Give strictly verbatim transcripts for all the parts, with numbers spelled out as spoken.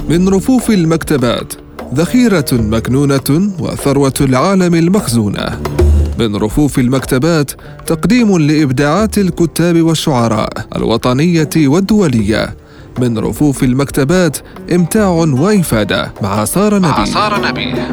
من رفوف المكتبات، ذخيرة مكنونة وثروة العالم المخزونة. من رفوف المكتبات تقديم لإبداعات الكتاب والشعراء الوطنية والدولية. من رفوف المكتبات إمتاع وإفادة مع سارة نبيه. مع سارة نبيه.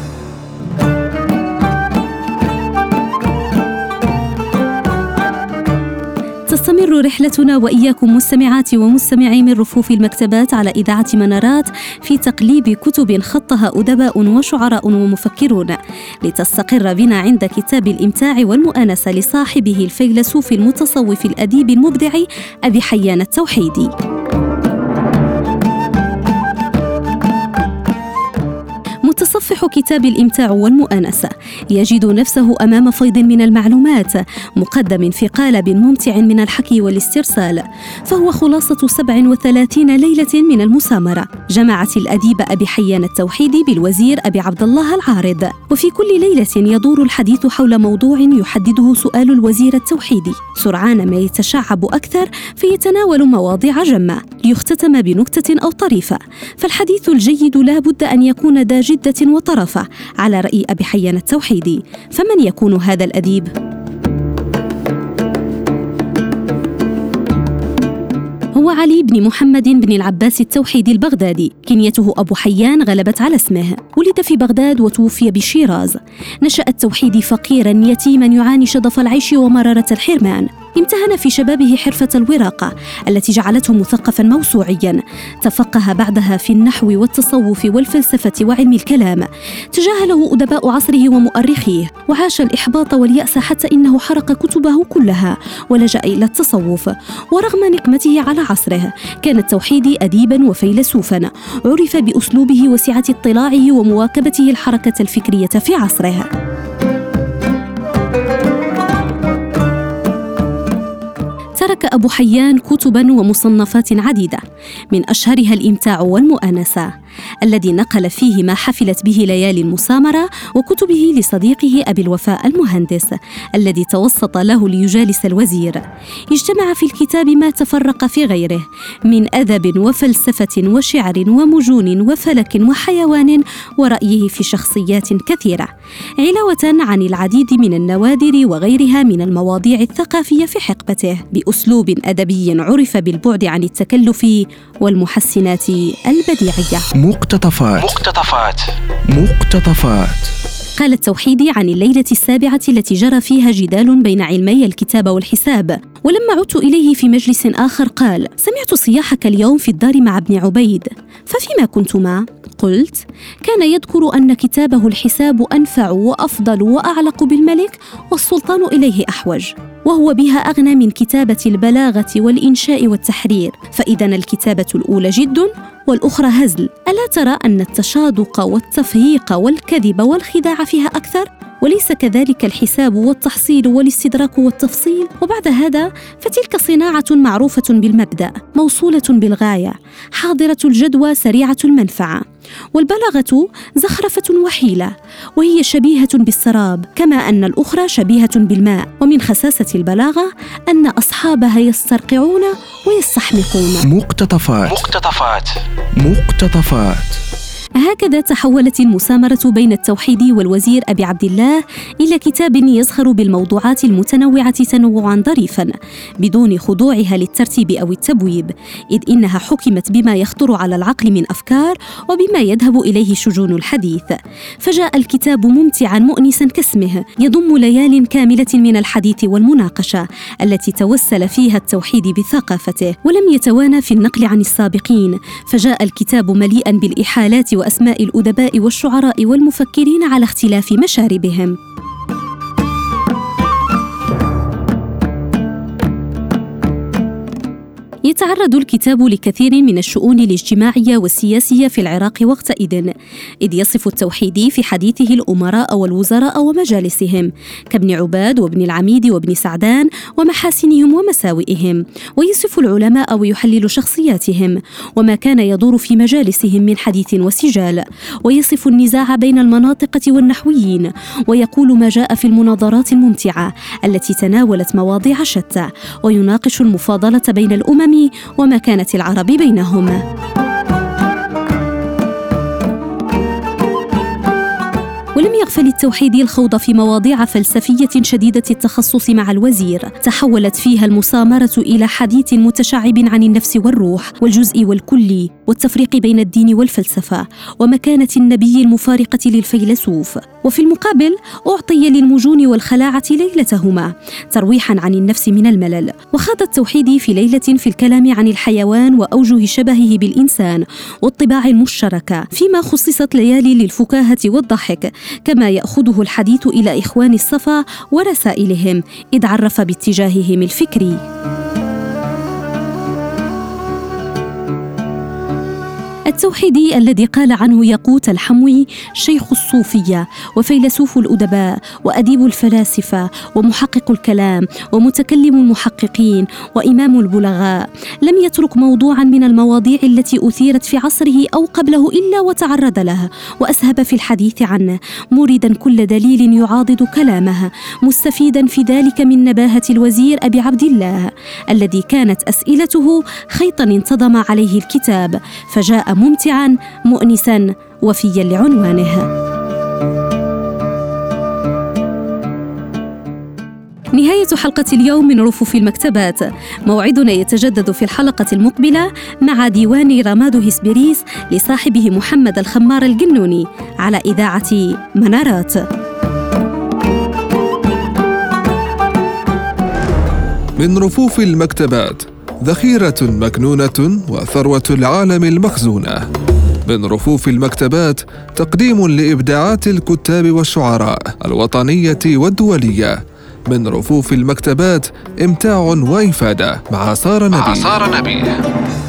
تستمر رحلتنا وإياكم مستمعات ومستمعي من رفوف المكتبات على إذاعة منارات في تقليب كتب خطها أدباء وشعراء ومفكرون، لتستقر بنا عند كتاب الإمتاع والمؤانسة لصاحبه الفيلسوف المتصوف الأديب المبدع أبي حيان التوحيدي. متصفح كتاب الإمتاع والمؤانسة يجد نفسه أمام فيض من المعلومات مقدم في قالب ممتع من الحكي والاسترسال، فهو خلاصة سبع وثلاثين ليلة من المسامرة جمعت الأديب أبي حيان التوحيدي بالوزير أبي عبد الله العارض. وفي كل ليلة يدور الحديث حول موضوع يحدده سؤال الوزير التوحيدي، سرعان ما يتشعب أكثر فيتناول مواضيع جمة ليختتم بنكتة أو طريفة. فالحديث الجيد لا بد أن يكون ذا جدة وطرفة على رأي أبي حيان التوحيدي. فمن يكون هذا الأديب؟ هو علي بن محمد بن العباس التوحيدي البغدادي، كنيته أبو حيان غلبت على اسمه. ولد في بغداد وتوفي بالشيراز. نشأ التوحيدي فقيراً يتيماً يعاني شظف العيش ومرارة الحرمان. امتهن في شبابه حرفة الوراقة التي جعلته مثقفاً موسوعياً. تفقه بعدها في النحو والتصوف والفلسفة وعلم الكلام. تجاهله أدباء عصره ومؤرخيه، وعاش الإحباط واليأس حتى إنه حرق كتبه كلها ولجأ إلى التصوف. ورغم نقمته على عصره كان التوحيدي أديباً وفيلسوفاً، عرف بأسلوبه وسعة اطلاعه ومواكبته الحركة الفكرية في عصره. ترك أبو حيان كتباً ومصنفات عديدة، من أشهرها الإمتاع والمؤانسة الذي نقل فيه ما حفلت به ليالي المسامرة، وكتبه لصديقه أبي الوفاء المهندس الذي توسط له ليجالس الوزير. اجتمع في الكتاب ما تفرق في غيره من أدب وفلسفة وشعر ومجون وفلك وحيوان ورأيه في شخصيات كثيرة، علاوة عن العديد من النوادر وغيرها من المواضيع الثقافية في حقبته، بأسلوب أدبي عرف بالبعد عن التكلف والمحسنات البديعية. مقتطفات مقتطفات مقتطفات قال التوحيدي عن الليلة السابعة التي جرى فيها جدال بين علمي الكتاب والحساب، ولما عدت إليه في مجلس آخر قال: سمعت صياحك اليوم في الدار مع ابن عبيد، ففيما كنتما؟ قلت: كان يذكر أن كتابه الحساب أنفع وأفضل وأعلق بالملك، والسلطان إليه أحوج، وهو بها أغنى من كتابة البلاغة والإنشاء والتحرير، فإذا الكتابة الأولى جد والأخرى هزل. ألا ترى أن التشادق والتفهيق والكذب والخداع فيها أكثر؟ وليس كذلك الحساب والتحصيل والاستدراك والتفصيل؟ وبعد هذا فتلك صناعة معروفة بالمبدأ، موصولة بالغاية، حاضرة الجدوى، سريعة المنفعة. والبلاغة زخرفة وحيلة، وهي شبيهة بالسراب، كما أن الأخرى شبيهة بالماء. ومن خساسة البلاغة أن أصحابها يسترقعون ويستحمقون. مقتطفات مقتطفات مقتطفات هكذا تحولت المسامرة بين التوحيدي والوزير أبي عبد الله إلى كتاب يزخر بالموضوعات المتنوعة تنوعاً ظريفاً بدون خضوعها للترتيب أو التبويب، إذ إنها حكمت بما يخطر على العقل من أفكار وبما يذهب إليه شجون الحديث. فجاء الكتاب ممتعاً مؤنساً كاسمه، يضم ليال كاملة من الحديث والمناقشة التي توسل فيها التوحيد بثقافته، ولم يتوانى في النقل عن السابقين. فجاء الكتاب مليئاً بالإحالات وأسماء الأدباء والشعراء والمفكرين على اختلاف مشاربهم. يتعرض الكتاب لكثير من الشؤون الاجتماعية والسياسية في العراق وقتئذ، إذ يصف التوحيدي في حديثه الأمراء والوزراء ومجالسهم كابن عباد وابن العميد وابن سعدان ومحاسنهم ومساوئهم، ويصف العلماء ويحلل شخصياتهم وما كان يدور في مجالسهم من حديث وسجال، ويصف النزاع بين المناطقة والنحويين، ويقول ما جاء في المناظرات الممتعة التي تناولت مواضيع شتى، ويناقش المفاضلة بين الأمم وما كانت العرب بينهم. ولم يغفل التوحيدي الخوض في مواضيع فلسفية شديدة التخصص مع الوزير تحولت فيها المسامرة إلى حديث متشعب عن النفس والروح والجزء والكلي والتفريق بين الدين والفلسفة ومكانة النبي المفارقة للفيلسوف. وفي المقابل أعطي للمجون والخلاعة ليلتهما ترويحاً عن النفس من الملل. وخاض التوحيدي في ليلة في الكلام عن الحيوان وأوجه شبهه بالإنسان والطباع المشتركة، فيما خصصت ليالي للفكاهة والضحك، كما يأخذه الحديث إلى إخوان الصفا ورسائلهم إذ عرف باتجاههم الفكري. التوحيدي الذي قال عنه ياقوت الحموي شيخ الصوفية وفيلسوف الأدباء وأديب الفلاسفة ومحقق الكلام ومتكلم المحققين وإمام البلغاء، لم يترك موضوعا من المواضيع التي أثيرت في عصره أو قبله إلا وتعرض له وأسهب في الحديث عنه، موردا كل دليل يعاضد كلامه، مستفيدا في ذلك من نباهة الوزير أبي عبد الله الذي كانت أسئلته خيطا انتظم عليه الكتاب، فجاء ممتعاً مؤنساً وفياً لعنوانه. نهاية حلقة اليوم من رفوف المكتبات. موعدنا يتجدد في الحلقة المقبلة مع ديوان رماد هسبريس لصاحبه محمد الخمار الجنوني على إذاعة منارات. من رفوف المكتبات، ذخيرة مكنونة وثروة العالم المخزونة. من رفوف المكتبات، تقديم لإبداعات الكتاب والشعراء الوطنية والدولية. من رفوف المكتبات، إمتاع وإفادة مع سارة نبيل.